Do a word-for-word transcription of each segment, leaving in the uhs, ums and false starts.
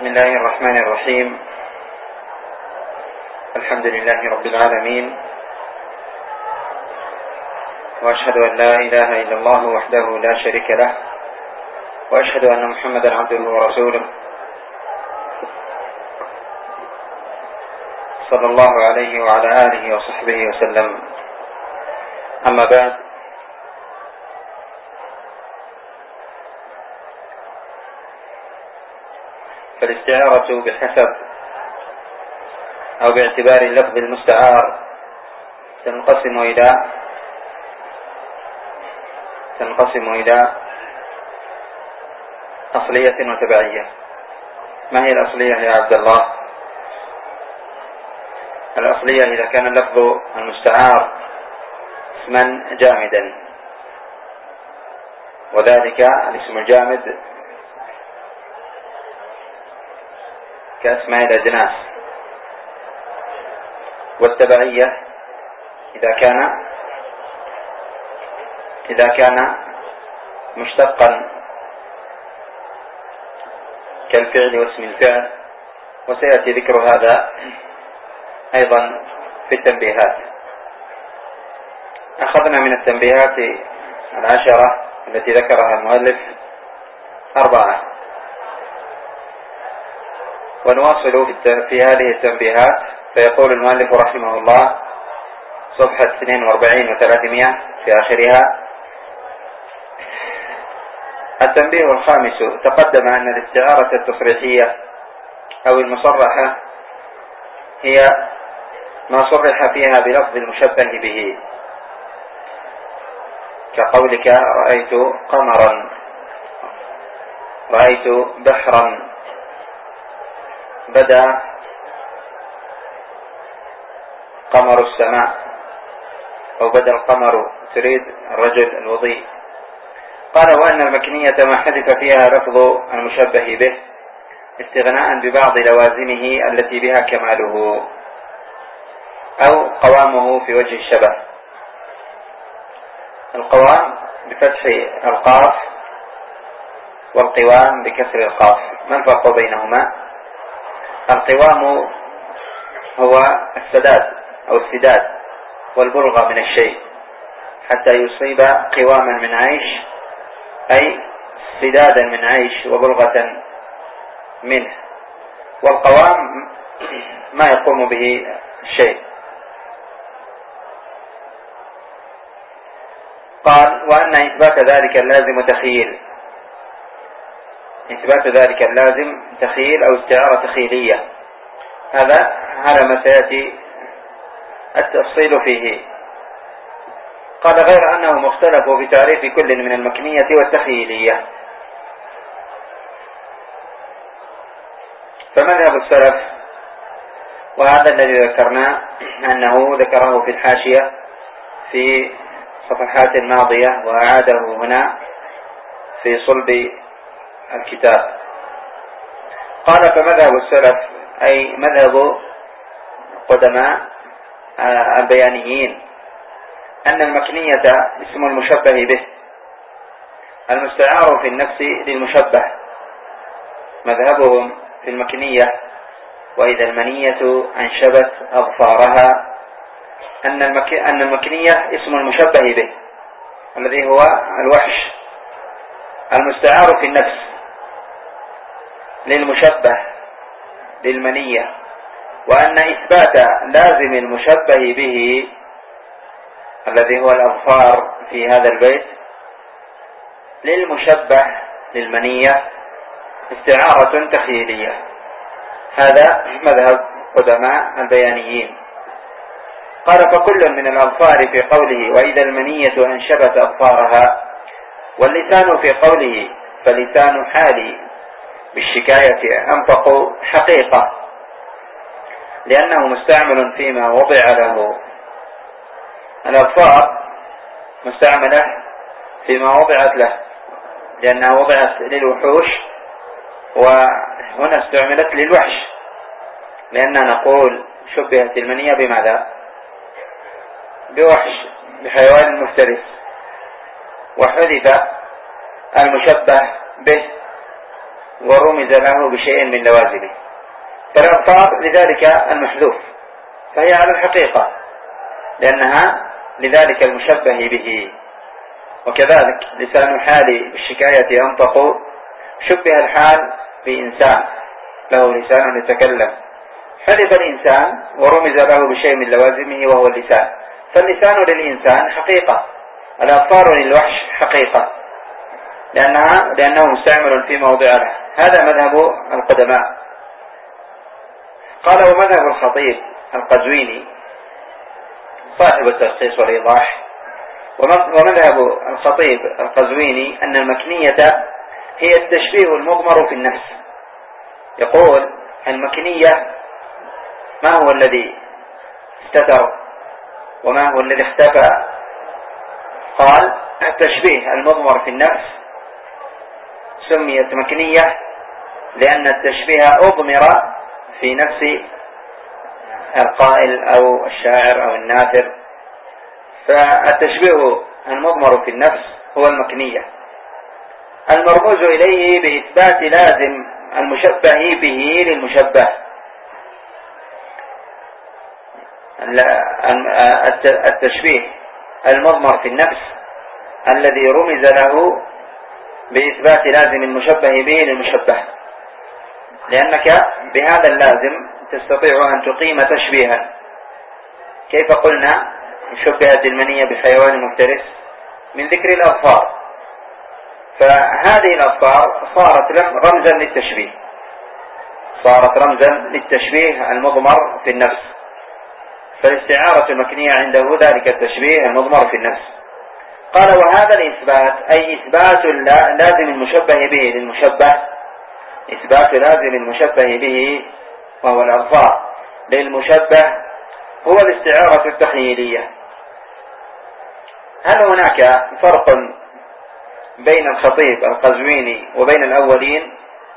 بسم الله الرحمن الرحيم. الحمد لله رب العالمين، وأشهد أن لا إله إلا الله وحده لا شريك له، وأشهد أن محمدا عبده ورسوله صلى الله عليه وعلى آله وصحبه وسلم. أما بعد، فالاستعارة بحسب أو باعتبار اللفظ المستعار تنقسم إلى تنقسم إلى أصلية وتبعية. ما هي الأصلية يا عبد الله؟ الأصلية إذا كان اللفظ المستعار اسما جامدا، وذلك الاسم الجامد كأسماء الأجناس. والتبعية إذا كان إذا كان مشتقا كالفعل واسم الفعل، وسيأتي ذكر هذا أيضا في التنبيهات. أخذنا من التنبيهات العشرة التي ذكرها المؤلف أربعة، ونواصل في هذه التنبيهات. فيقول المؤلف رحمه الله صفحة اثنين وأربعين وثلاثمائة في آخرها: التنبيه الخامس: تقدم أن الاستعارة التصريحية أو المصرحة هي ما صرح فيها بلفظ المشبه به، كقولك رأيت قمرا، رأيت بحرا، بدا قمر السماء، أو بدا القمر، تريد الرجل الوضيء. قال: وأن المكنية ما حذف فيها لفظ المشبه به استغناء ببعض لوازمه التي بها كماله أو قوامه في وجه الشبه. القوام بفتح القاف، والقوام بكسر القاف. ما الفرق بينهما؟ القوام هو السداد أو السداد والبلغة من الشيء حتى يصيب قواما من عيش، أي سدادا من عيش وبلغة منه. والقوام ما يقوم به الشيء. قال: وأن إثبات ذلك اللازم تخيل. إثبات ذلك اللازم تخيل أو استعارة تخيلية. هذا على ما سيأتي التفصيل فيه. قال: غير أنهم اختلفوا في تعريف كل من المكنية والتخيلية. فمذهب السلف، وهذا الذي ذكرناه أنه ذكره في الحاشية في صفحات ماضية وأعاده هنا في صلب الكتاب. قال: فمذهب السلف، أي مذهب قدماء البيانيين، أن المكنية اسم المشبه به المستعار في النفس للمشبه. مذهبهم في المكنية: وإذا المنية أنشبت أظفارها، أن أن المكنية اسم المشبه به الذي هو الوحش المستعار في النفس للمشبه للمنية، وأن إثبات لازم المشبه به الذي هو الأظفار في هذا البيت للمشبه للمنية استعارة تخيلية. هذا مذهب قدماء البيانيين. قال: فكل من الأظفار في قوله وإذا المنية أنشبت أظفارها، واللسان في قوله فلسان حالي بالشكاية أنطق حقيقة، لأنه مستعمل فيما وضع له. الأظفار مستعملة فيما وضعت له، لأنها وضعت للوحوش، وهنا استعملت للوحش، لأننا نقول شبهت المنية بماذا؟ بوحش، بحيوان مفترس. وحذف المشبه به ورمز له بشيء من لوازمه، فالأظفار لذلك المحذوف، فهي على الحقيقة لأنها لذلك المشبه به. وكذلك لسان الحال بالشكاية ينطق، شبه الحال بإنسان له لسان يتكلم، حذف الإنسان ورمز له بشيء من لوازمه وهو اللسان، فاللسان للإنسان حقيقة، الأظفار للوحش حقيقة لأنها لأنه مستعمل في موضع له. هذا مذهب القدماء. قال ومذهب الخطيب القزويني صاحب التلخيص والإيضاح، ومذهب الخطيب القزويني أن المكنية هي التشبيه المضمر في النفس. يقول المكنية ما هو الذي استتر وما هو الذي اختفى؟ قال التشبيه المضمر في النفس سميت مكنية لأن التشبيه أضمر في نفس القائل أو الشاعر أو الناثر، فالتشبيه المضمر في النفس هو المكنية، المرموز إليه بإثبات لازم المشبه به للمشبه. التشبيه المضمر في النفس الذي رمز له بإثبات لازم المشبه به للمشبه، لأنك بهذا اللازم تستطيع أن تقيم تشبيها. كيف قلنا شبهت المنية بحيوان مفترس؟ من ذكر الأظفار، فهذه الأظفار صارت رمزا للتشبيه، صارت رمزا للتشبيه المضمر في النفس، فالاستعارة المكنية عنده ذلك التشبيه المضمر في النفس. قال وهذا الإثبات أي إثبات لازم المشبه به للمشبه، إثبات لازم المشبه به وهو الأظفار للمشبه هو الاستعارة التخيلية. هل هناك فرق بين الخطيب القزويني وبين الأولين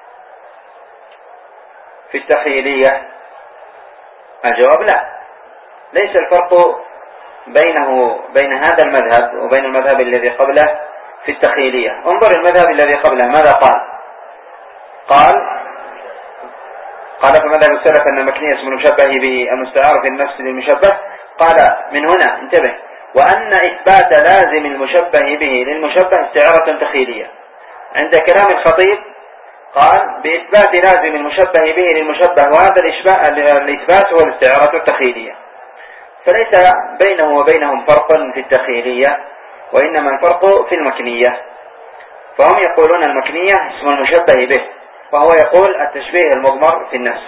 في التخيلية؟ الجواب لا، ليس الفرق بينه بين هذا المذهب وبين المذهب الذي قبله في التخيلية. انظر المذهب الذي قبله ماذا قال؟ قال قال في مذهب السلف أن المكنية اسم المشبه به المستعار في النفس للمشبه. قال من هنا انتبه، وأن إثبات لازم المشبه به للمشبه استعارة تخيلية. عند كلام الخطيب قال بإثبات لازم المشبه به للمشبه، وهذا الإثبات هو الاستعارة التخيلية، فليس بينه وبينهم فرق في التخيلية، وإنما الفرق في المكنية. فهم يقولون المكنية اسم المشبه به، وهو يقول التشبيه المضمر في النفس.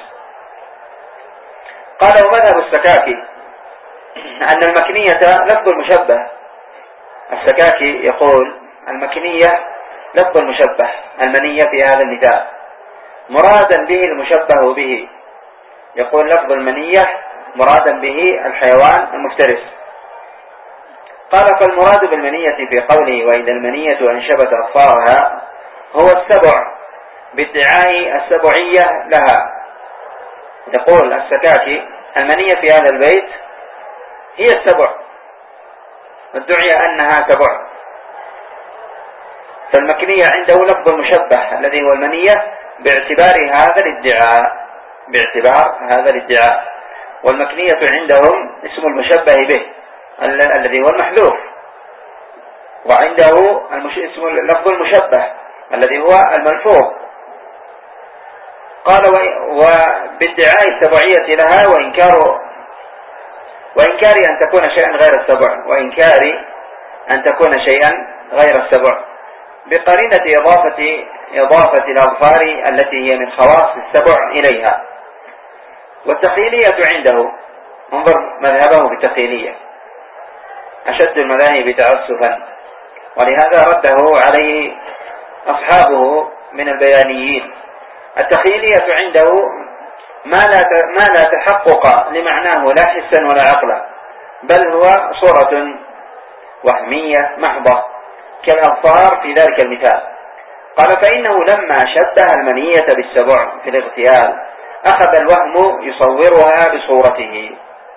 قال ومذهب السكاكي أن المكنية لفظ المشبه. السكاكي يقول المكنية لفظ المشبه المنية في هذا المثال مرادا به المشبه به. يقول لفظ المنية مرادا به الحيوان المفترس. قال فالمراد بالمنية في قوله وإذا المنية أنشبت أظفارها هو السبع بادعاء السبعية لها. يقول السكاكي المنية في هذا البيت هي السبع، وادعي أنها سبع، فالمكنية عنده لفظ المشبه الذي هو المنية باعتبار هذا الادعاء، باعتبار هذا الادعاء والمكنية عندهم اسم المشبه به الذي هو المحذوف، وعنده اسم لفظ المشبه الذي هو الملفوظ. قال وبادعاء السبعية لها وإنكار وإنكار أن تكون شيئا غير السبع، وإنكار أن تكون شيئا غير السبع بقرينة إضافة إضافة الأظفار التي هي من خواص السبع إليها. والتخيلية عنده انظر مذهبه في التخيلية أشد المذاهب تعسفا، ولهذا رده عليه أصحابه من البيانيين. التخيلية عنده ما لا ما لا تحقق لمعناه لا حسا ولا عقلا، بل هو صورة وهمية محضة كالأظفار في ذلك المثال. قال فإنه لما شبه المنية بالسبع في الاغتيال أخذ الوهم يصورها بصورته.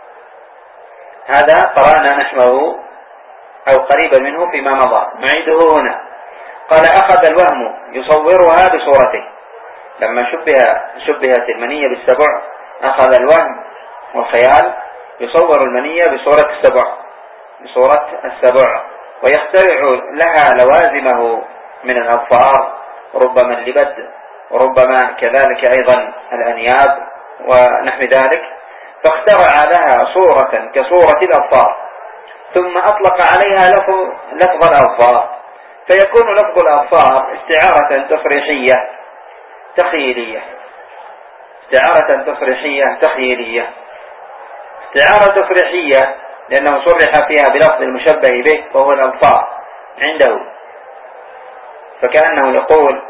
هذا قرأنا نحوه أو قريبا منه فيما مضى، نعيده هنا. قال أخذ الوهم يصورها بصورته، لما شبه شبهت المنية بالسبع أخذ الوهم والخيال يصور المنية بصورة السبع بصورة السبع ويخترع لها لوازمه من الأظفار، ربما اللبد وربما كذلك أيضا الأنياب ونحو ذلك، فاخترع لها صورة كصورة الأظفار ثم أطلق عليها لفظ, لفظ الأظفار، فيكون لفظ الأظفار استعارة تصريحية تخيلية استعارة تصريحية تخيلية استعارة تصريحية لأنه صرح فيها بلفظ المشبه به وهو الأظفار عنده، فكأنه يقول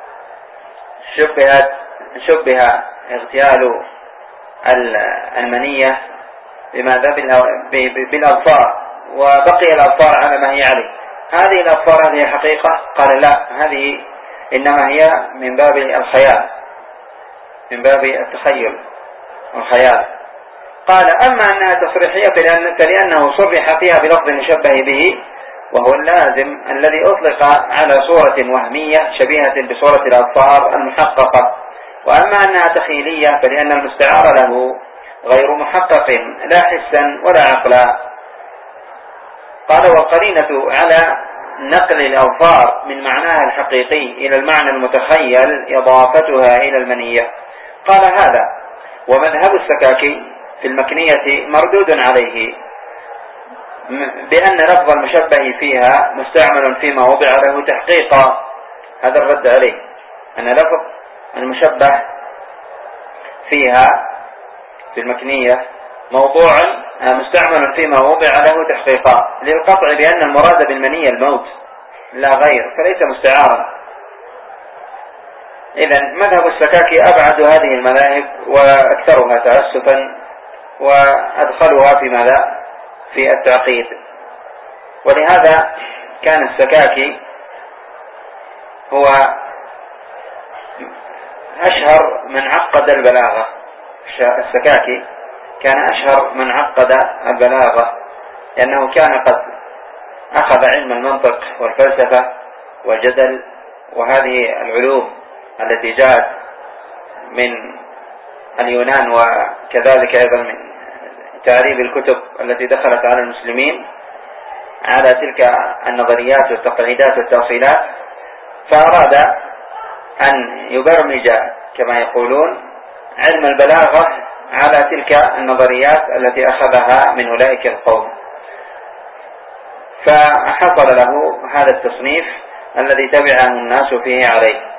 شبهت شبه اغتيال المنية بماذا بالأظفار وبقي الأظفار على ما هي عليه. هذه الأظفار هذه حقيقة؟ قال لا، هذه إنما هي من باب الخيال من باب التخيل والخيال. قال أما أنها تصريحية فلأنه صرح فيها بلفظ مشبه به وهو اللازم الذي أطلق على صورة وهمية شبيهة بصورة الأظفار المحققة. وأما أنها تخيلية فلأن المستعار له غير محقق لا حسا ولا عقلا. قال والقرينة على نقل الأظفار من معناها الحقيقي إلى المعنى المتخيل إضافتها إلى المنية. قال هذا ومذهب السكاكي في المكنية مردود عليه بأن لفظ المشبه فيها مستعمل فيما وضع له تحقيقا. هذا الرد عليه أن لفظ المشبه فيها في المكنية موضوع مستعمل فيما وضع له تحقيقا للقطع بأن المراد بالمنية الموت لا غير، فليس مستعارا. إذن مذهب السكاكي أبعد هذه المذاهب وأكثرها تأسفا وأدخلها في ماذا؟ في التعقيد. ولهذا كان السكاكي هو أشهر من عقد البلاغة. السكاكي كان أشهر من عقد البلاغة لأنه كان قد أخذ علم المنطق والفلسفة والجدل وهذه العلوم التي جاءت من اليونان وكذلك أيضا من تعريب الكتب التي دخلت على المسلمين على تلك النظريات والتقليدات والتأصيلات، فأراد أن يبرمج كما يقولون علم البلاغة على تلك النظريات التي أخذها من أولئك القوم، فحصل له هذا التصنيف الذي تبعه الناس فيه عليه.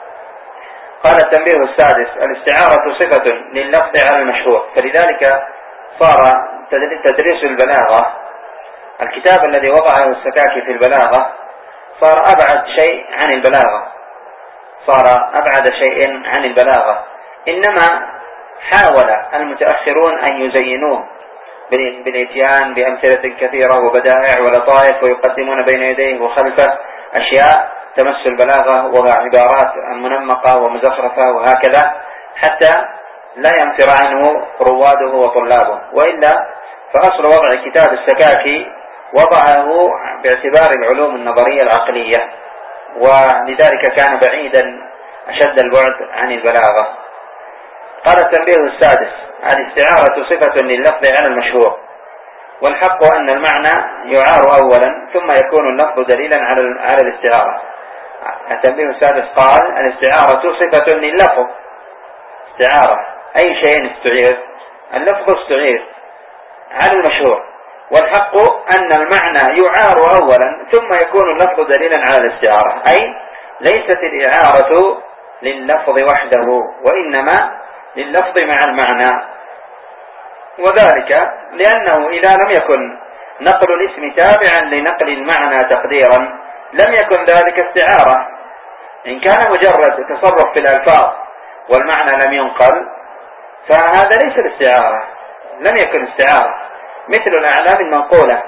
قال التنبيه السادس: الاستعارة صفة لللفظ على المشهور، فلذلك صار تدريس البلاغة، الكتاب الذي وضعه السكاكي في البلاغة صار أبعد شيء عن البلاغة صار أبعد شيء عن البلاغة إنما حاول المتأخرون أن يزينوه بالإتيان بأمثلة كثيرة وبدائع ولطائف، ويقدمون بين يديه وخلفه أشياء تمس البلاغة وعبارات منمقة ومزخرفة وهكذا حتى لا ينفر عنه رواده وطلابه. وإلا فأصل وضع كتاب السكاكي وضعه باعتبار العلوم النظرية العقلية، ولذلك كان بعيدا أشد البعد عن البلاغة. قال التنبيه السادس: الاستعارة صفة لللفظ على المشهور، والحق أن المعنى يعار أولا ثم يكون اللفظ دليلا على على الاستعارة. التنبيه السادس قال: الاستعارة صفة لللفظ، استعارة أي شيء استعير، اللفظ استعير على المشهور، والحق أن المعنى يعار أولا ثم يكون اللفظ دليلا على الاستعارة، أي ليست الإعارة لللفظ وحده وإنما لللفظ مع المعنى. وذلك لأنه إذا لم يكن نقل الاسم تابعا لنقل المعنى تقديرا لم يكن ذلك استعارة. إن كان مجرد تصرف في الألفاظ والمعنى لم ينقل فهذا ليس الاستعارة، لم يكن استعارة، مثل الأعلام المنقولة.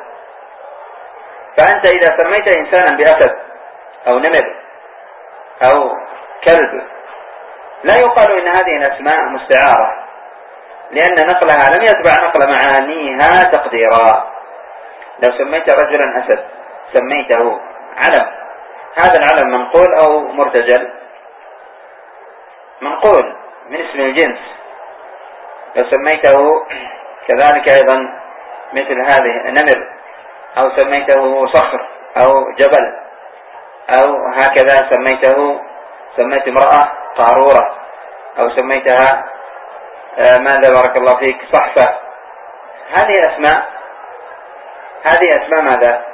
فأنت إذا سميت إنسانا بأسد أو نمر أو كلب لا يقال إن هذه الأسماء مستعارة، لأن نقلها لم يتبع نقل معانيها تقديرا. لو سميت رجلا أسد سميته علم، هذا العلم منقول أو مرتجل؟ منقول من اسم الجنس، لو سميته كذلك أيضا مثل هذه نمر، أو سميته صخر أو جبل، أو هكذا سميته سميت امرأة قارورة، أو سميتها ماذا بارك الله فيك صحفة، هذه أسماء هذه أسماء ماذا؟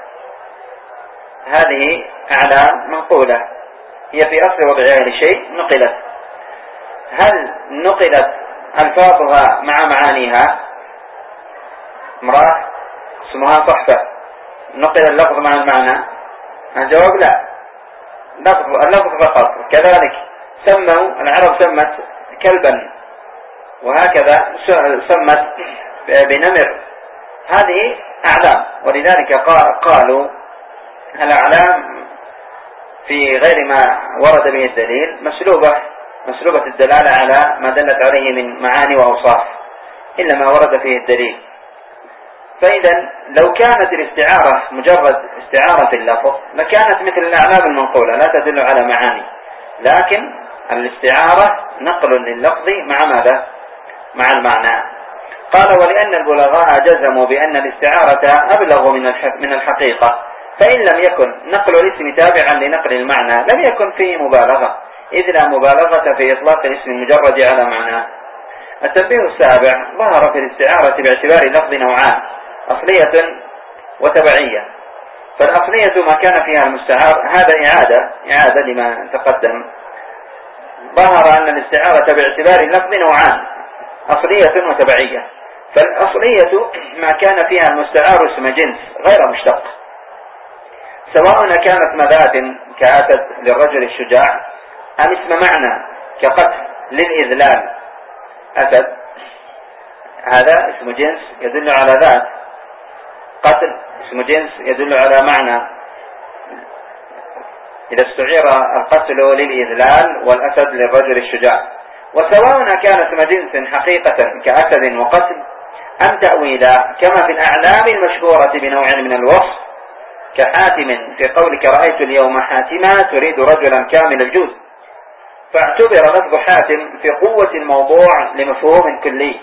هذه أعلام منقولة، هي في أصل وضعها لشيء نقلت. هل نقلت ألفاظها مع معانيها؟ امرأة اسمها صحفة، نقل اللفظ مع المعنى؟ الجواب لا، لفظ اللفظ فقط. كذلك سموا العرب سمت كلبا، وهكذا سمت بنمر، هذه أعلام. ولذلك قالوا الأعلام في غير ما ورد به الدليل مسلوبة مسلوبة الدلالة على ما دلت عليه من معاني وأوصاف إلا ما ورد فيه الدليل. فإذا لو كانت الاستعارة مجرد استعارة في اللفظ لكانت مثل الأعلام المنقولة لا تدل على معاني، لكن الاستعارة نقل لللفظ مع ماذا؟ مع المعنى. قال ولأن البلغاء جزموا بأن الاستعارة أبلغ من الحقيقة، فإن لم يكن نقل الاسم تابعا لنقل المعنى لم يكن فيه مبالغة، إذ لا مبالغة في إطلاق الاسم المجرد على معناه. التنبيه السابع: ظهر في الاستعارة باعتبار اللفظ نوعان، أصلية وتبعية. فالأصلية ما كان فيها المستعار، هذا إعادة إعادة لما تقدم. ظهر أن الاستعارة باعتبار اللفظ نوعان، أصلية وتبعية. فالأصلية ما كان فيها المستعار اسم جنس غير مشتق، سواء كانت مذات كأسد للرجل الشجاع، أم اسم معنى كقتل للإذلال أسد، هذا اسم جنس يدل على ذات. قتل اسم جنس يدل على معنى، إذا استعير القتل للإذلال والأسد للرجل الشجاع. وسواء كان اسم جنس حقيقة كأسد وقتل، أم تأويلا كما في الأعلام المشهورة بنوع من الوصف كحاتم في قولك رأيت اليوم حاتما تريد رجلا كامل الجود، فاعتبر لفظ حاتم في قوة الموضوع لمفهوم كلي.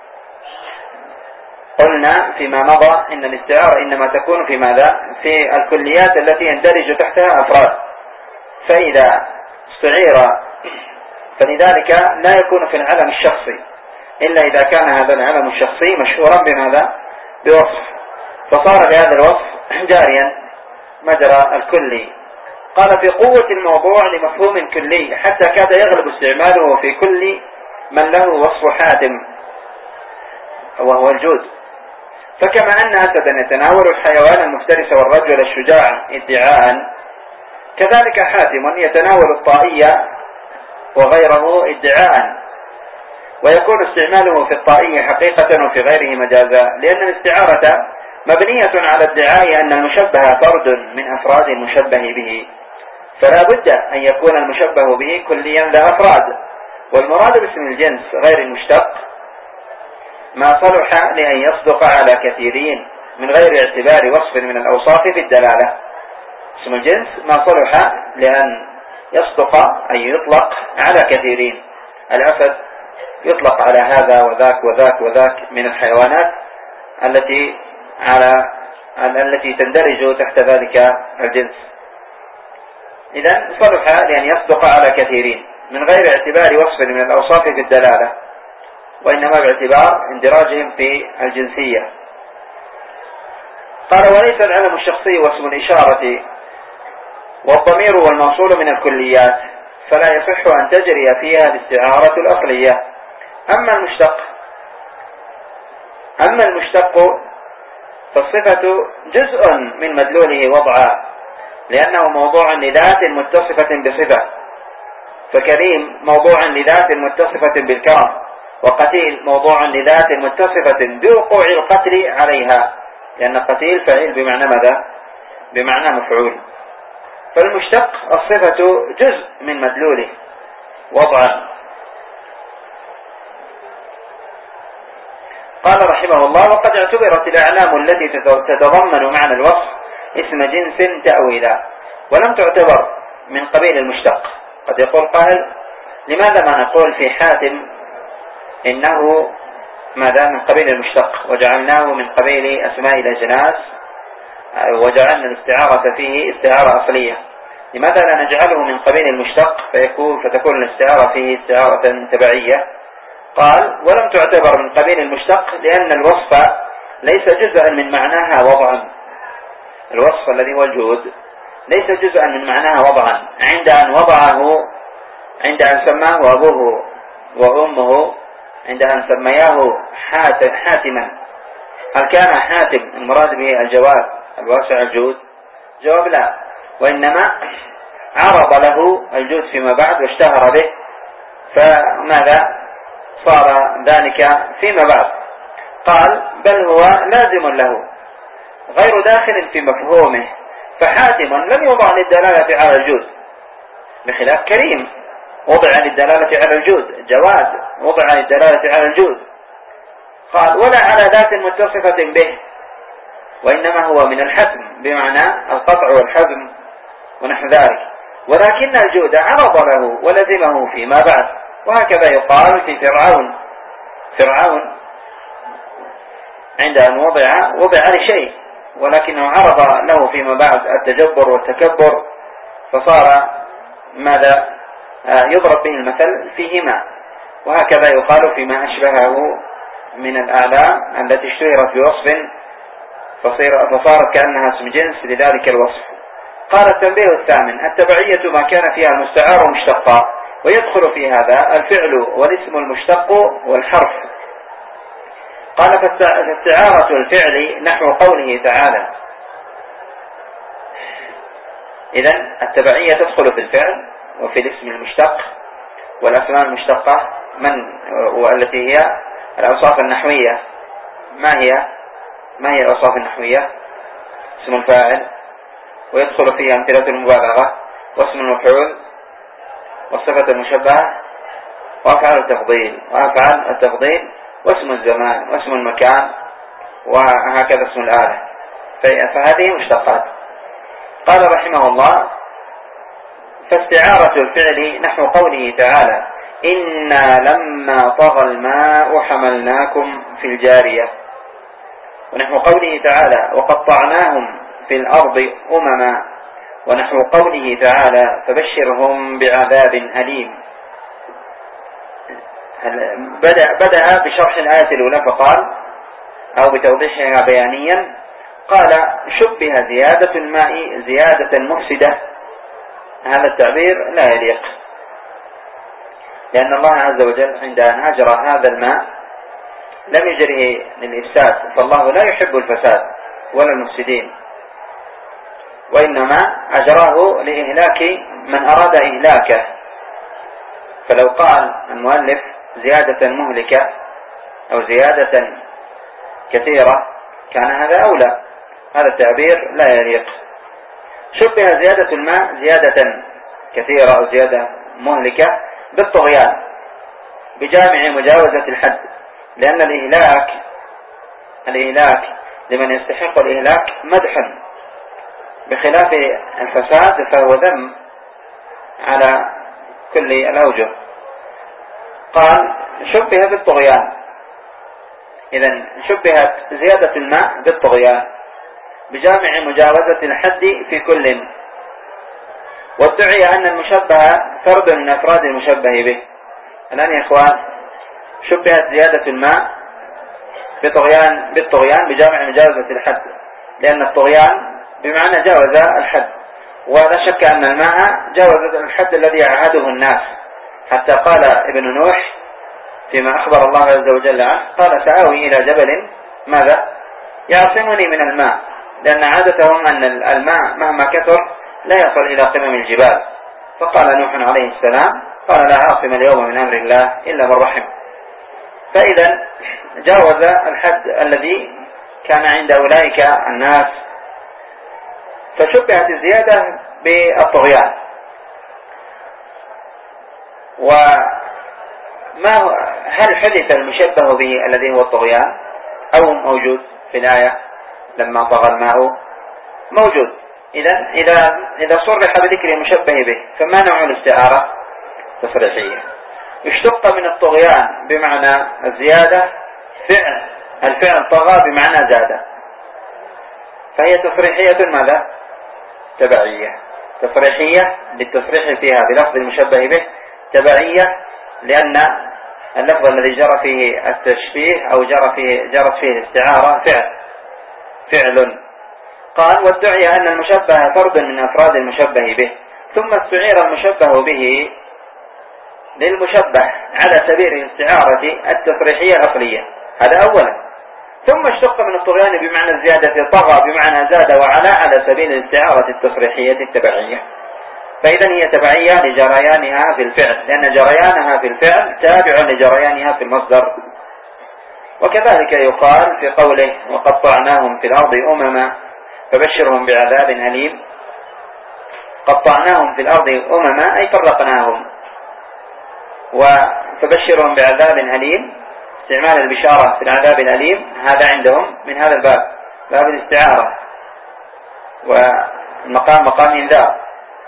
قلنا فيما مضى إن الاستعارة إنما تكون في ماذا؟ في الكليات التي يندرج تحتها أفراد، فإذا استعير فلذلك لا يكون في العلم الشخصي إلا إذا كان هذا العلم الشخصي مشهورا بماذا؟ بوصف، فصار بهذا الوصف جاريا مجرى الكلي. قال في قوة الموضوع لمفهوم كلي، حتى كاد يغلب استعماله في كل من له وصف حاتم وهو الجود. فكما أن أسدا يتناول الحيوان المفترس والرجل الشجاع ادعاء، كذلك حاتم يتناول الطائية وغيره ادعاء، ويكون استعماله في الطائية حقيقة وفي غيره مجازا، لأن الاستعارة مبنية على ادعاء أن المشبه فرد من أفراد المشبه به، فلا بد أن يكون المشبه به كليا لا أفراد. والمراد باسم الجنس غير المشتق ما صلح لأن يصدق على كثيرين من غير اعتبار وصف من الأوصاف في الدلالة. اسم الجنس ما صلح لأن يصدق أي يطلق على كثيرين. الأسد يطلق على هذا وذاك وذاك وذاك من الحيوانات التي على التي تندرج تحت ذلك الجنس. إذن صلح لأن يصدق على كثيرين من غير اعتبار وصف من الأوصاف في الدلالة، وإنما باعتبار اندراجهم في الجنسية. قال وليس العلم الشخصي واسم الإشارة والضمير والموصول من الكليات، فلا يصح أن تجري فيها الاستعارة الأصلية. أما المشتق أما المشتق فالصفة جزء من مدلوله وضعا، لأنه موضوع لذات متصفة بصفة، فكريم موضوع لذات متصفة بالكرم، وقتيل موضوع لذات متصفة بوقوع القتل عليها، لأن قتيل فعيل بمعنى ماذا؟ بمعنى مفعول. فالمشتق الصفة جزء من مدلوله وضعا. قال رحمه الله وقد اعتبرت الأعلام التي تتضمن معنى الوصف اسم جنس تأويلا، ولم تعتبر من قبيل المشتق. قد يقول قائل لماذا ما نقول في حاتم إنه ماذا من قبيل المشتق وجعلناه من قبيل أسماء الأجناس وجعلنا الاستعارة فيه استعارة أصلية؟ لماذا لا نجعله من قبيل المشتق فيكون فتكون الاستعارة فيه استعارة تبعية؟ قال ولم تعتبر من قبيل المشتق لأن الوصف ليس جزءا من معناها وضعا. الوصف الذي هو الجود ليس جزءا من معناها وضعا. عند أن وضعه عند أن سماه أبوه وأمه عند أن سمياه حاتما، هل كان حاتم المراد به الجواد الواسع الجود؟ جواب لا، وإنما عرض له الجود فيما بعد واشتهر به، فماذا صار ذلك فيما بعد؟ قال بل هو لازم له غير داخل في مفهومه، فحاتم لم يوضع للدلالة على الجود بخلاف كريم وضع للدلالة على الجود، جواد وضع للدلالة على الجود. قال ولا على ذات متصفة به، وإنما هو من الحزم بمعنى القطع والحزم ونحو ذلك، ولكن الجود عرض له ولزمه فيما بعد. وهكذا يقال في فرعون فرعون عند أن وضع وضع لشيء ولكنه عرض له فيما بعد التجبر والتكبر، فصار ماذا يضرب به المثل فيهما. وهكذا يقال فيما أشبهه من الأعلام التي اشتهرت بوصف فصارت كأنها اسم جنس لذلك الوصف. قال التنبيه الثامن التبعية ما كان فيها المستعار مشتقا، ويدخل في هذا الفعل والاسم المشتق والحرف. قال فاستعارة الفعل نحو قوله تعالى. إذن التبعية تدخل في الفعل وفي الاسم المشتق والأسماء المشتقة من والتي هي الأوصاف النحوية. ما هي ما هي الأوصاف النحوية؟ اسم الفاعل، ويدخل فيها أمثلة المبالغة واسم المفعول والصفة المشبهة وأفعال التفضيل وأفعال التفضيل واسم الزمان واسم المكان وهكذا اسم الآلة، فهذه مشتقات. قال رحمه الله فاستعارة الفعل نحو قوله تعالى إنا لما طغى الماء حملناكم في الجارية، ونحو قوله تعالى وقطعناهم في الأرض أمما، ونحو قوله تعالى فبشرهم بعذاب أليم. بدأ, بدأ بشرح الآية الأولى فقال أو بتوضيحها بيانيا قال شبه زيادة الماء زيادة مفسدة. هذا التعبير لا يليق، لأن الله عز وجل عند أن أجرى هذا الماء لم يجره للإفساد، فالله لا يحب الفساد ولا المفسدين، وإنما أجراه لإهلاك من أراد إهلاكه. فلو قال المؤلف زيادة مهلكة أو زيادة كثيرة كان هذا أولى، هذا التعبير لا يليق. شبه زيادة الماء زيادة كثيرة أو زيادة مهلكة بالطغيان بجامع مجاوزة الحد، لأن الإهلاك الإهلاك لمن يستحق الإهلاك مدح، بخلاف الفساد فهو ذم على كل الأوجه. قال شبه بالطغيان، إذن شبهت زيادة الماء بالطغيان بجامع مجاوزة الحد في كل. وادعي أن المشبه فرد من أفراد المشبه به. الآن يا إخوان شبهت زيادة الماء بطغيان بالطغيان بجامع مجاوزة الحد، لأن الطغيان بمعنى جاوز الحد، ولا شك أن الماء جاوز الحد الذي عهده الناس، حتى قال ابن نوح فيما أخبر الله عز وجل عنه قال سآوي إلى جبل ماذا يعصمني من الماء، لأن عادتهم أن الماء مهما كثر لا يصل إلى قمم الجبال. فقال نوح عليه السلام قال لا عاصم اليوم من أمر الله إلا من رحم. فإذا جاوز الحد الذي كان عند أولئك الناس، فشبهت الزيادة بالطغيان. وما هو هل حدث المشبه به الذي هو الطغيان أو موجود في الآية لما طغى الماء؟ موجود. إذا إذا إذا صرح بذكر المشبه به فما نوع الاستعارة؟ تصريحية. اشتق من الطغيان بمعنى الزيادة فعل، الفعل طغى بمعنى زاد، فهي تصريحية ماذا؟ تبعية. تصريحية للتصريح فيها بلفظ المشبه به، تبعية لأن اللفظ الذي جرى فيه التشبيه أو جرى فيه جرت فيه الاستعارة فعل فعل. قال وادعي أن المشبه فرد من أفراد المشبه به، ثم استعير المشبه به للمشبه على سبيل الاستعارة التصريحية الأصلية، هذا أولا. ثم اشتق من الطغيان بمعنى الزيادة طغى بمعنى زاد وعلى على سبيل الاستعارة التصريحية التبعية. فإذا هي تبعية لجريانها في الفعل، لأن جريانها في الفعل تابع لجريانها في المصدر. وكذلك يقال في قوله وقطعناهم في الأرض أمما فبشرهم بعذاب أليم. قطعناهم في الأرض أمما أي فرقناهم، وفبشرهم بعذاب أليم استعمال البشارة في العذاب الأليم هذا عندهم من هذا الباب، باب الاستعارة، والمقام مقام إنذار.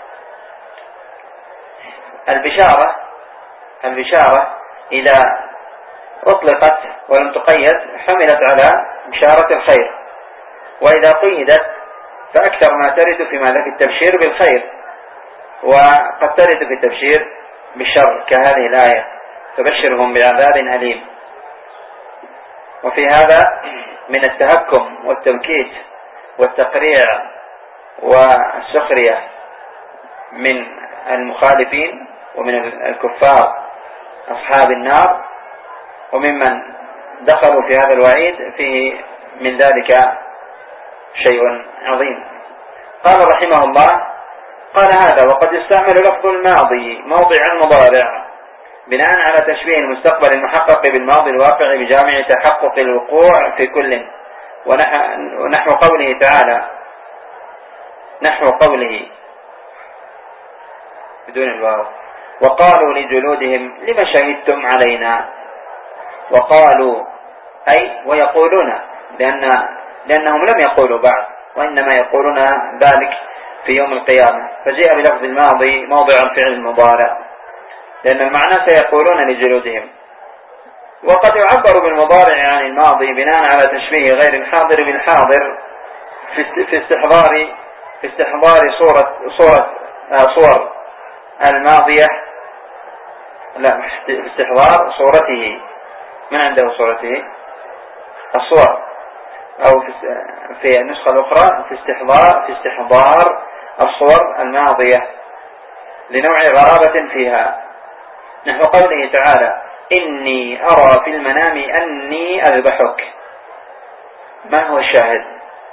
البشارة البشارة إذا أطلقت ولم تقيد حملت على بشارة الخير، وإذا قيدت فأكثر ما ترد في ماذا؟ في التبشير بالخير، وقد ترد في التبشير بالشر كهذه الآية فبشرهم بعذاب أليم. وفي هذا من التهكم والتبكيت والتقريع والسخرية من المخالفين ومن الكفار أصحاب النار، وممن دخلوا في هذا الوعيد فيه من ذلك شيء عظيم. قال رحمه الله قال هذا وقد يستعمل لفظ الماضي موضع المضارع بناء على تشبيه المستقبل المحقق بالماضي الواقع بجامع تحقق الوقوع في كل، ونحو قوله تعالى نحو قوله بدون الواو وقالوا لجلودهم لما شهدتم علينا. وقالوا أي ويقولون، لأن لأنهم لم يقولوا بعد وإنما يقولون ذلك في يوم القيامة، فجاء بلفظ الماضي موضع الفعل المضارع لأن المعنى سيقولون لجلودهم. وقد يعبر بالمضارع عن الماضي بناء على تشبيه غير الحاضر بالحاضر في استحضار في استحضار صورة صورة صور الماضية، لا في استحضار صورته، من عنده صورته الصور، أو في النسخة الأخرى في استحضار في استحضار الصور الماضية لنوع غرابة فيها، نحو قوله تعالى إني أرى في المنام أني أذبحك. ما هو الشاهد؟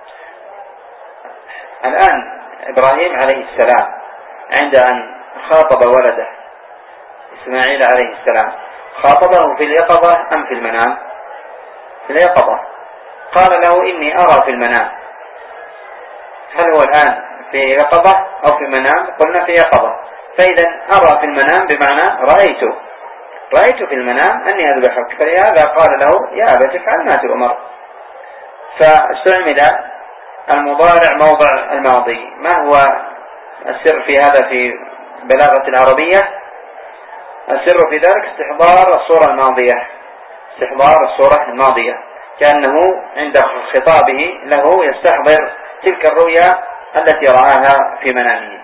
الآن إبراهيم عليه السلام عند أن خاطب ولده إسماعيل عليه السلام خاطبه في اليقظة أم في المنام؟ في اليقظة. قال له إني أرى في المنام، هل هو الآن في يقظة أو في منام؟ قلنا في يقظة. فإذا أرى في المنام بمعنى رأيت رأيت في المنام أني أذبحك، فلهذا قال له يا أبت افعل ما تؤمر. فاستعمل المضارع موضع الماضي. ما هو السر في هذا في بلاغة العربية؟ السر في ذلك استحضار الصورة الماضية استحضار الصورة الماضية كأنه عند خطابه له يستحضر تلك الرؤيا التي رآها في منامه.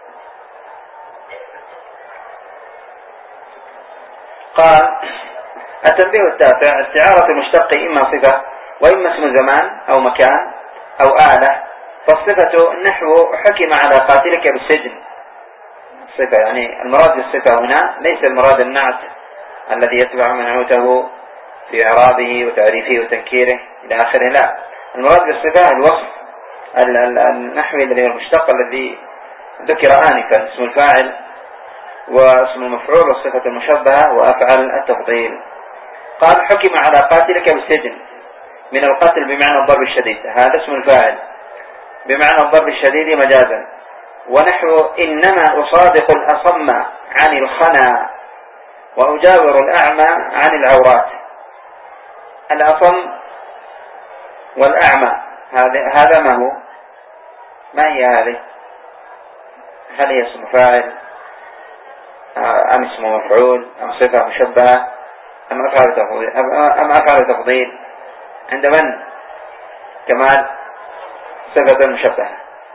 قال التنبيه التاسع استعارة المشتق إما صفة وإما اسم زمان أو مكان أو آلة. فالصفة نحو حكم على قاتلك بالسجن، صفة يعني المراد بالصفة هنا ليس المراد النعت الذي يتبع منعوته في إعرابه وتعريفه وتنكيره إلى آخره، لا، المراد بالصفة الوصف النحوي الذي هو المشتق الذي ذكر آنفا، اسم الفاعل واسم المفعول والصفة المشبهة وأفعال التفضيل. قال حكم على قاتلك بالسجن من القتل بمعنى الضرب الشديد، هذا اسم الفاعل بمعنى الضرب الشديد مجازا. ونحو إنما أصادق الأصم عن الخنا وأجاور الأعمى عن العورات. الأصم والأعمى هذا ما هو؟ ما هي هذه؟ هل هي اسم فاعل أم اسم مفعول أم صفة مشبهة أم أفعل تفضيل أم أفعل تفضيل؟ عند من كمال؟ صفة مشبهة،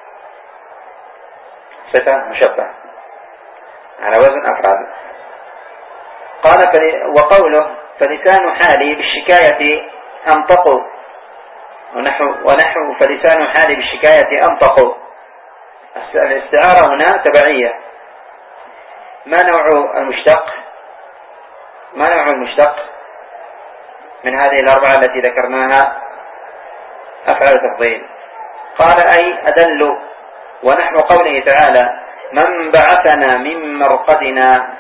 صفة مشبهة على وزن أفعال. قال وقوله فلسان حالي بالشكاية أنطق ونحو, ونحو فلسان حالي بالشكاية أنطق. الاستعارة هنا تبعية. ما نوع المشتق؟ ما نوع المشتق من هذه الأربعة التي ذكرناها؟ أفعل تفضيل. قال أي أدل. ونحو قوله تعالى من بعثنا من مرقدنا.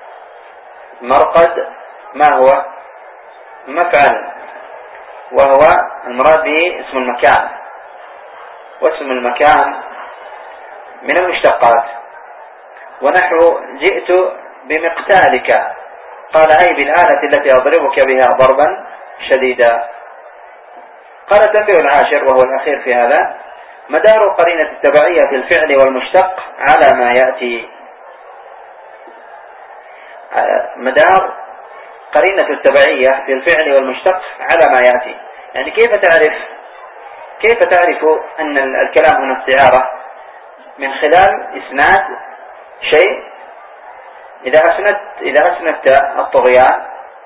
مرقد ما هو؟ مفعل، وهو المراد به اسم المكان، واسم المكان من المشتقات. ونحو جئت بمقتالك. قال أي بالآلة التي أضربك بها ضربا شديدا. قال التنبيه العاشر وهو الأخير في هذا مدار قرينة التبعية في الفعل والمشتق على ما يأتي. مدار قرينة التبعية في الفعل والمشتق على ما يأتي، يعني كيف تعرف كيف تعرف أن الكلام هنا استعارة؟ من خلال إسناد شيء. إذا أسندت إذا أسندت الطغيان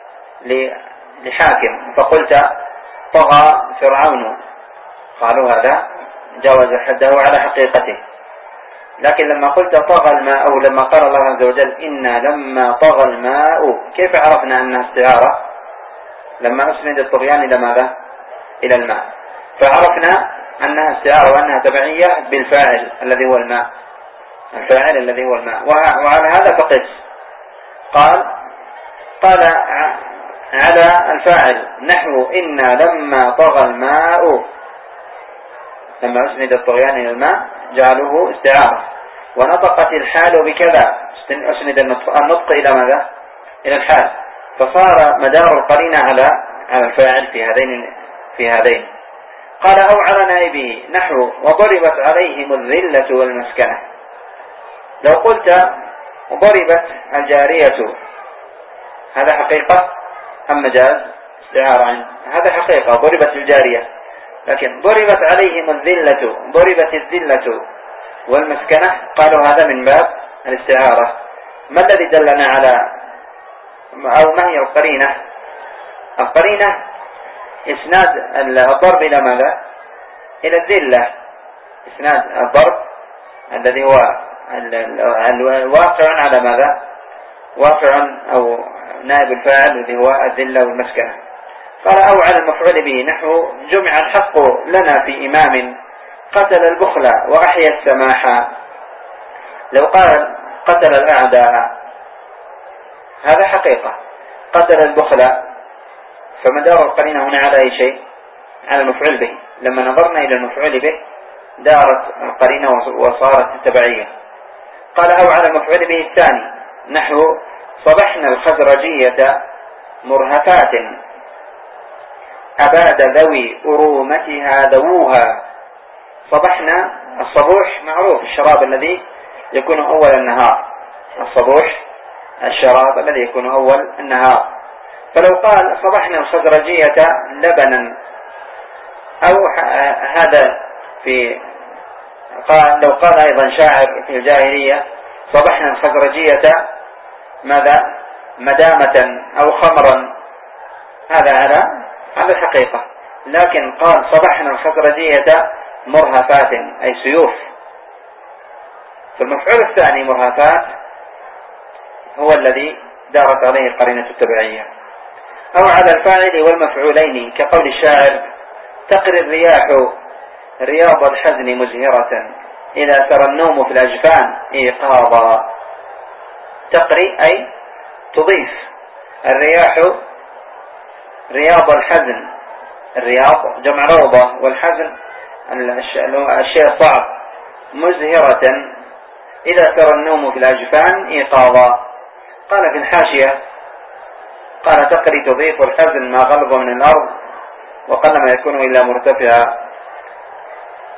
لحاكم فقلت طغى فرعون، قالوا هذا جاوز حده على حقيقته. لكن لما قلت طغى الماء، أو لما قال الله عز وجل إنا لما طغى الماء، كيف عرفنا أنها استعارة؟ لما أسند الطغيان إلى ماذا؟ إلى الماء، فعرفنا أنها استعارة وأنها تبعية بالفاعل الذي هو الماء، الفاعل الذي هو الماء. وعلى هذا فقس. قال قال على الفاعل نحو إنا لما طغى الماء، لما أسند الطغيان إلى الماء جعلوه استعارة. ونطقت الحال بكذا، أسند النطق إلى ماذا؟ إلى الحال، فصار مدار القرينة على على الفاعل في هذين في هذين. قال أو على نائبه نحو وضربت عليهم الذلة والمسكنة. لو قلت ضربت الجارية، هذا حقيقة أم مجاز؟ استعارة عنه. هذا حقيقة، ضربت الجارية. لكن ضربت عليهم الذلة، ضربت الذلة والمسكنة، قالوا هذا من باب الاستعارة. ما الذي دلنا على أو ما هي القرينة؟ القرينة إسناد الضرب إلى ماذا؟ إلى الذلة. إسناد الضرب الذي هو الواقع على ماذا؟ واقع أو نائب الفاعل الذي هو الذلة والمسكنة. قال أو على المفعول به نحو جمع الحق لنا في إمام قتل البخل وأحيا السماحة. لو قال قتل الأعداء، هذا حقيقة. قتل البخل، فمدار القرينة هنا على أي شيء؟ على المفعول به. لما نظرنا إلى المفعول به دارت القرينة وصارت التبعية. قال أو على المفعول به الثاني نحو صبحنا الخزرجية مرهفات أباد ذوي أرومتها ذووها. صبحنا، الصبوح معروف الشراب الذي يكون أول النهار، الصبوح الشراب الذي يكون أول النهار. فلو قال صبحنا الخزرجية لبنا، أو هذا في قال لو قال أيضا شاعر في الجاهلية صبحنا الخزرجية ماذا؟ مدامة أو خمرا، هذا على على الحقيقة. لكن قال صبحنا الخزرجية مرهفات أي سيوف، فالمفعول الثاني مرهفات هو الذي دارت عليه قرينة التبعية. أو على الفاعل والمفعولين كقول الشاعر تقري الرياح رياض الحزن مزهرة إذا سرى النوم في الأجفان إيقاظا. تقري أي تضيف، الرياح رياض الحزن، الرياض جمع روضة، والحزن الشيء الصعب، مزهرة إذا سرى النوم في الأجفان إيقاظا. قال في الحاشية قال تقري تضيف الحزن ما غلظ من الأرض وقلما يكون إلا مرتفعا.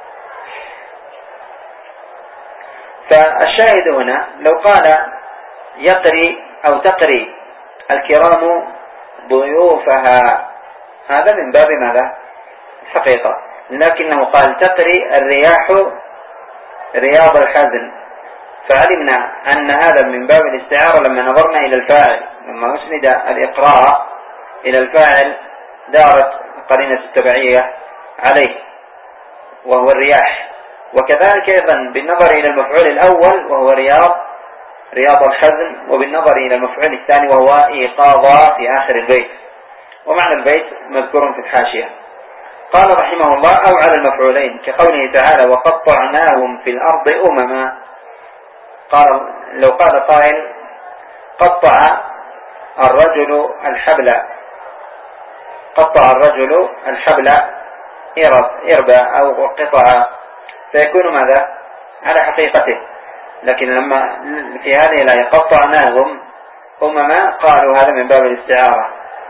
فالشاهد هنا لو قال يقري أو تقري الكرام ضيوفها، هذا من باب ماذا؟ حقيقة، لكنه قال تقري الرياح رياض الحزن، فعلمنا أن هذا من باب الاستعارة لما نظرنا إلى الفاعل، لما أسند الإقراء إلى الفاعل دارت قرينة التبعية عليه وهو الرياح. وكذلك أيضا بالنظر إلى المفعول الأول وهو رياض رياض الحزن، وبالنظر إلى المفعول الثاني وهو إيقاظ في آخر البيت، ومعنى البيت مذكور في الحاشية. قال رحمه الله أو على المفعولين كقوله تعالى وقطعناهم في الأرض أمما. قال لو قال قائل قطع الرجل الحبل، قطع الرجل الحبل إربا أو قطع، فيكون ماذا؟ على حقيقته. لكن لما في هذه الآية قطعناهم أمما قالوا هذا من باب الاستعارة،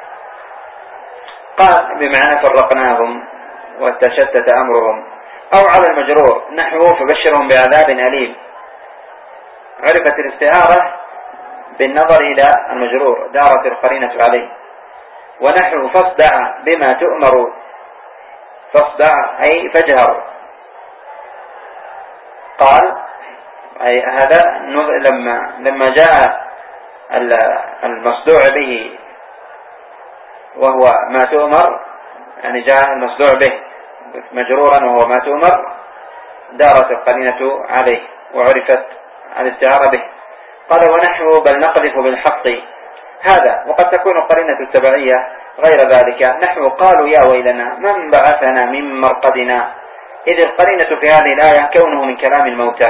قال بمعنى فرقناهم وتشتت أمرهم. أو على المجرور نحو فبشرهم بعذاب أليم، عرفت الاستعارة بالنظر إلى المجرور دارت القرينة عليه. ونحو فاصدع بما تؤمر، فاصدع أي فجهر، قال أي هذا لما لما جاء المصدوع به وهو ما تؤمر، يعني جاء المصدوع به مجرورا وهو ما تؤمر دارت القرينة عليه وعرفت الاستعارة به. قال ونحو بل نقذف بالحق، هذا وقد تكون قرينة التبعية غير ذلك، نحو قالوا يا ويلنا من بعثنا من مرقدنا، إذ القرينة في هذه الآية كونه من كلام الموتى.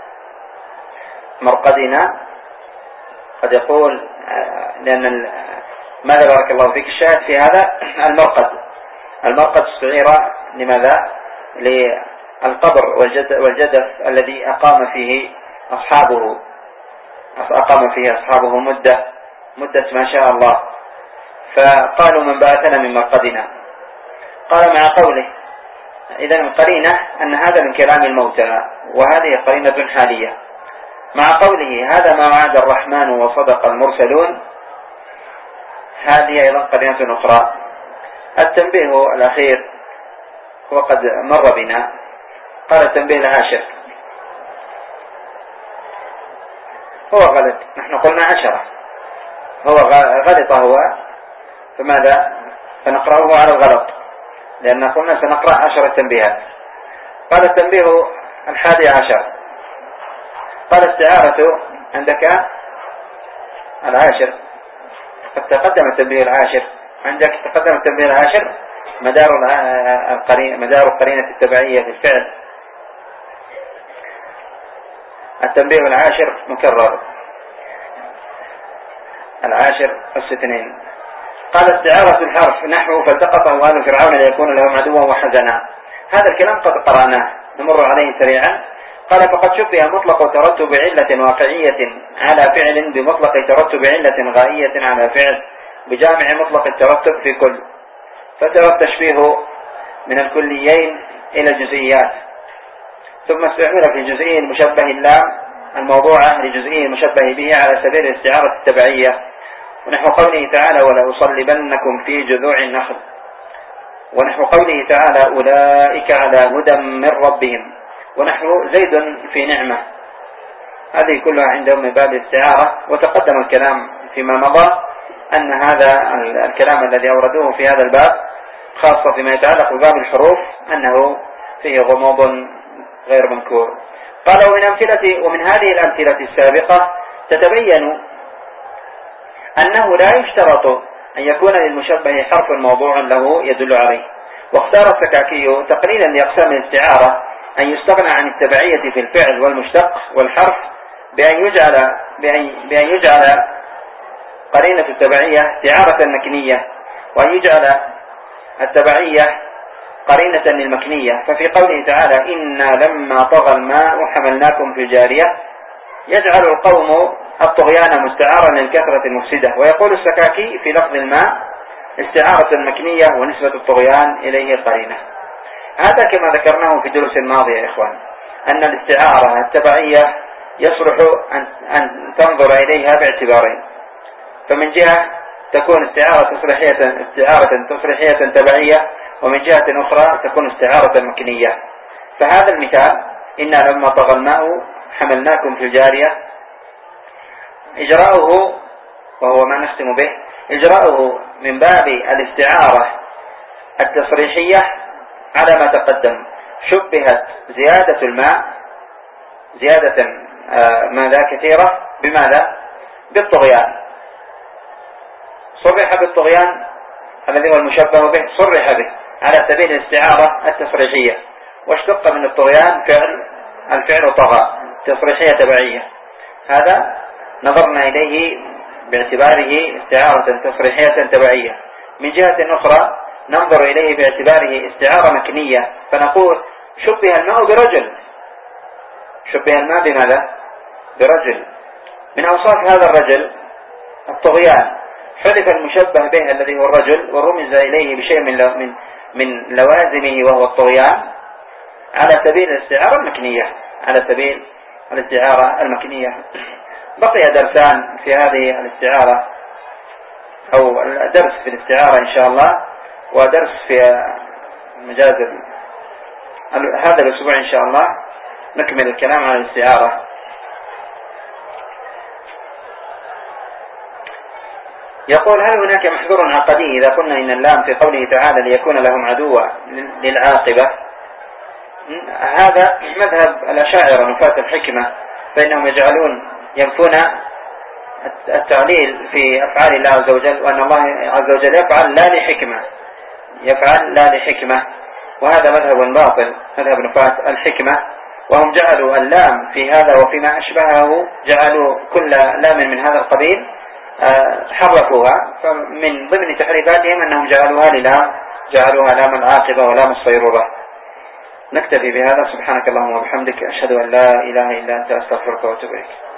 مرقدنا قد يقول لأن ماذا بارك الله فيك الشاهد في هذا المرقد، المرقد استعير لماذا؟ للقبر والجدف الذي أقام فيه أصحابه أقام فيه أصحابه مدة مدة ما شاء الله، فقالوا من بعثنا من مرقدنا. قال مع قوله إذن القرينة أن هذا من كلام الموتى، وهذه قرينة حالية. مع قوله هذا ما وعد الرحمن وصدق المرسلون، هذه أيضا قرينة أخرى. التنبيه الأخير هو قد مر بنا، قال التنبيه العاشر هو غلط، نحن قلنا عشرة، هو غلط هو، فماذا؟ فنقرأه على الغلط، لأن قلنا سنقرأ عشرة تنبيهات. قال التنبيه الحادي عشر، قال استعارة عندك العاشر، قد تقدم التنبيه العاشر عندك، تقدم التنبيه العاشر مدار القرينة مدار قرينة التبعية في الفعل. التنبيه العاشر مكرر، العاشر الاثنين. قال استعارة الحرف نحو فالتقطه آل فرعون ليكون لهم عدوا وحزنا، هذا الكلام قد قرأناه نمر عليه سريعا. قال فقد شبه مطلق ترتب علة واقعية على فعل بمطلق ترتب علة غائية على فعل بجامع مطلق الترتب في كل، فترى التشبيه من الكليين إلى الجزئيات، ثم استعمل في جزئي المشبه اللام الموضوعة لجزئي المشبه به على سبيل الاستعارة التبعية، ونحو قوله تعالى ولأصلبنكم في جذوع النخل، ونحو قوله تعالى أولئك على هدى من ربهم، ونحو زيد في نعمة. هذه كلها عندهم من باب الاستعارة. وتقدم الكلام فيما مضى أن هذا الكلام الذي أوردوه في هذا الباب خاصة فيما يتعلق بباب الحروف أنه فيه غموض غير منكور. قال ومن أمثلة ومن هذه الأمثلة السابقة تتبين أنه لا يشترط أن يكون للمشبه حرف موضوع له يدل عليه. واختار السكاكي تقليلا لأقسام الاستعارة أن يستغنى عن التبعية في الفعل والمشتق والحرف بأن يجعل, بأن, بأن يجعل قرينة التبعية استعارة مكنية، وأن يجعل التبعية قرينة للمكنية. ففي قوله تعالى إنا لما طغى الماء حملناكم في الجارية يجعل القوم الطغيان مستعارا للكثرة المفسدة. ويقول السكاكي في لفظ الماء استعارة مكنية ونسبة الطغيان إليه قرينة. هذا كما ذكرناه في الدروس الماضية يا إخوان، أن الاستعارة التبعية يصلح أن, أن تنظر إليها باعتبارين. فمن جهة تكون استعارة تصريحية استعارة تصريحية تبعية، ومن جهة أخرى تكون استعارة مكنية. فهذا المثال إنا لما طغى الماء حملناكم في الجارية، إجراؤه وهو ما نختم به إجراؤه من باب الاستعارة التصريحية على ما تقدم. شبهت زيادة الماء زيادة ماذا كثيرة بماذا؟ بالطغيان. صرح بالطغيان الذي هو المشبه به، صرح به على سبيل الاستعارة التصريحية. واشتق من الطغيان فعل الفعل طغى، تصريحية تبعية. هذا نظرنا إليه باعتباره استعارة تصريحية تبعية. من جهة أخرى ننظر إليه باعتباره استعارة مكنية، فنقول شبه الماء برجل. شبه الماء بماذا؟ برجل. من أوصاف هذا الرجل الطغيان، حذف المشبه به الذي هو الرجل ورمز إليه بشيء من من من لوازمه وهو الطغيان على سبيل الاستعارة المكنية، على سبيل الاستعارة المكنية. بقي درسان في هذه الاستعارة، أو درس في الاستعارة إن شاء الله، ودرس في مجاز هذا الأسبوع إن شاء الله نكمل الكلام عن الاستعارة. يقول: هل هناك محذور عقدي إذا قلنا إن اللام في قوله تعالى ليكون لهم عدوا للعاقبة؟ هذا مذهب الأشاعرة نفاة الحكمة، فإنهم يجعلون ينفون التعليل في أفعال الله عز وجل، وأن الله عز وجل يفعل لا لحكمة، يفعل لا لحكمة، وهذا مذهب باطل، مذهب نفاة الحكمة. وهم جعلوا اللام في هذا وفيما أشبهه، جعلوا كل لام من هذا القبيل حرفوها. فمن ضمن تحريفاتهم أنهم جعلوها للام، جعلوها لام العاقبة ولام الصيرورة. نكتفي بهذا. سبحانك اللهم وبحمدك، أشهد أن لا إله إلا أنت، أستغفرك وأتوب إليك.